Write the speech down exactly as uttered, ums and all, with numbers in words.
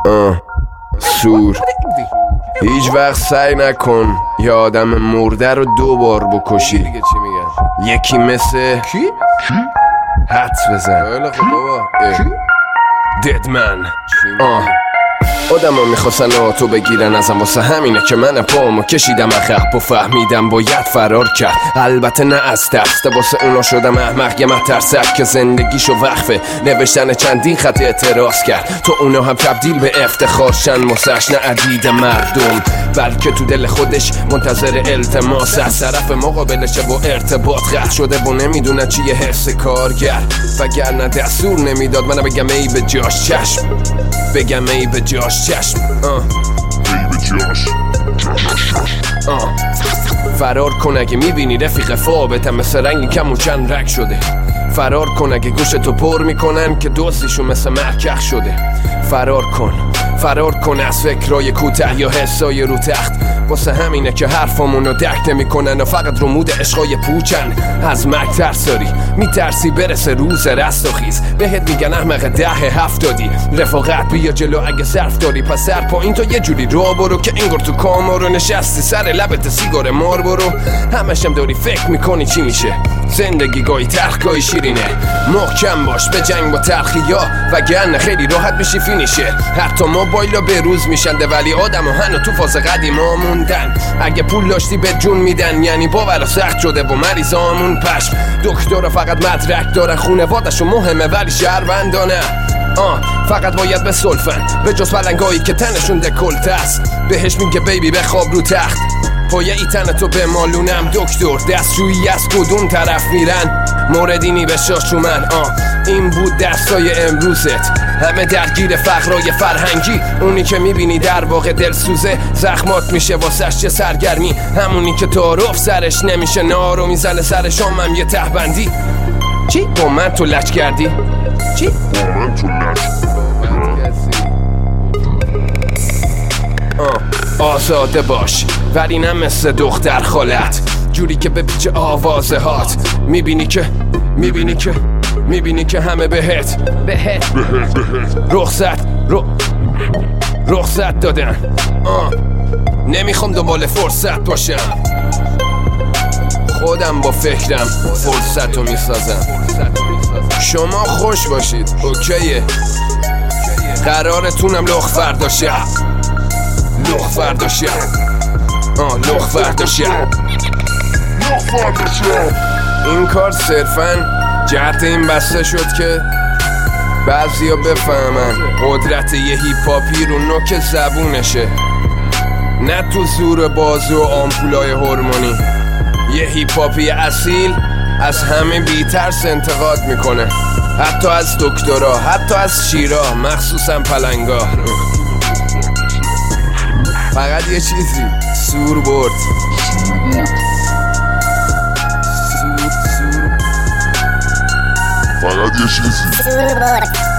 آه سور هیچ وقت سعی نکن یه آدم مرده رو دو بار بکشی. یکی مثل کی؟ کی؟ حدس بزن. خیلی خوب بابا. ددمن. آه آدم ها میخواستن آتو بگیرن ازم، واسه همینه که من پامو کشیدم عقب و فهمیدم باید فرار کرد. البته نه از ترس، واسه اونا شدم احمق یه مترسک که زندگیشو وقفه نوشتن چندین خط اعتراض کرد. تو اونا هم تبدیل به افتخارشن واسش، نه عدید مردم بلکه تو دل خودش منتظر التماس از طرف مقابلشه و ارتباط قطع شده و نمیدونه چیه حس کارگر. وگرنه دستور نمیداد منو بگم ای به جاش چشم، بگم ای به جاش چشم. آه. ای به جاش آه. فرار کن اگه میبینی رفیق فابتم مثل رنگی کمون چند رگ شده. فرار کن اگه گوشتو پر میکنن که دوستیشون مثل مرکخ شده. فرار کن فرار کن از فکرای کوته یا حسای رو تخت. واسه همینه که حرفامونو درک نمیکنن و فقط رو مود عشقای پوچن. از مرگ ترس داری، میترسی برسه روز رست و خیز، بهت میگن احمق ده هفتادی. رفاقت بیا جلو اگه ظرف داری، پس سر پایین تو یه جوری رو برو که انگار تو کامارو نشستی سر لبت سیگار مار برو. همشم داری فکر میکنی چی میشه. زندگی گاهی تلخ گاهی شیرینه، محکم باش به جنگ با تلخیا وگرنه خیلی راحت میشی فینیشه. حتی موبایلا به روز میشنده ولی آدم ها هنو تو فاز قدیما موندن. اگه پول داشتی به جون میدن، یعنی باورا سخت شده و مریضامون پشم. دکترها فقط مدرک دارن، خونوادشون مهمه ولی شهروندانه. آه فقط باید به سلفن به جز پلنگایی که تنشون دکلت است. بهش میگه بیبی بخواب رو تخت، پایه ای تن تو به مالونم دکتر. دستشویی از کدوم طرف میرن، موردینی به شاشومن. آه این بود دستای امروزت، همه درگیر فقرای فرهنگی. اونی که میبینی در واقع دلسوزه، زخمات میشه واسش چه سرگرمی. همونی که تعارف سرش نمیشه، نارو میزنه سرشام هم یه تهبندی. چی؟ با من تو لچ کردی؟ چی؟ با من تو لچ آزاده باش ولی نه مثل دختر خالت، جوری که به پیچ آوازه هات میبینی که میبینی که میبینی که همه بهت بهت بهت بهت رخصت رو رخصت دادن. آه نمیخوام دنبال فرصت باشم، خودم با فکرم فرصت رو میسازم. شما خوش باشید اوکیه، قرارتونم لخ فردا شب لخ فردا شب آه لخ فردا شب لخ فردا شب. این کار صرفاً جهت این بسته شد که بعضیا بفهمن قدرت یه هیپاپی رو نوک زبونشه، نه تو زور بازو و آمپولای هورمونی. یه هیپاپی اصیل از همه بی‌ترس انتقاد میکنه، حتی از دکترها، حتی از شیرا، مخصوصا پلنگا. فقط یه چیزی سور برد، سور سور فقط یه چیزی سور برد.